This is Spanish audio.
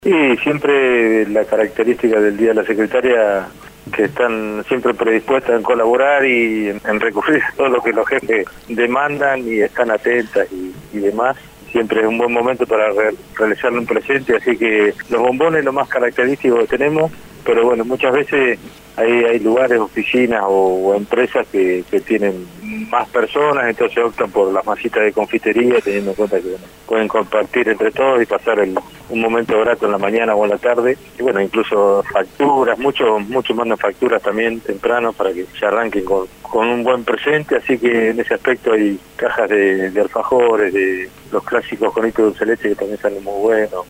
Y siempre la característica del Día de la Secretaria, que están siempre predispuestas en colaborar y en recurrir a todo lo que los jefes demandan y están atentas y demás. Siempre es un buen momento para realizarle un presente, así que los bombones es lo más característico que tenemos, pero bueno, muchas veces hay lugares, oficinas o empresas que tienen más personas, entonces optan por las masitas de confitería, teniendo en cuenta que bueno, pueden compartir entre todos y pasar un momento grato en la mañana o en la tarde. Y bueno, incluso facturas, muchos mandan facturas también temprano para que se arranquen con un buen presente, así que en ese aspecto hay cajas de alfajores, de los clásicos conitos de dulce leche que también salen muy buenos.